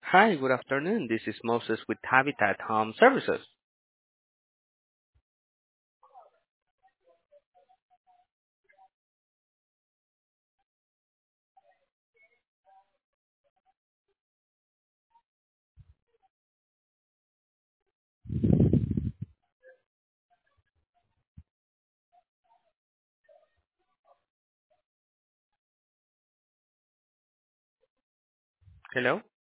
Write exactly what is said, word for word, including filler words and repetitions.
Hi, good afternoon. This is Moses with Habitat Home Services. Hello?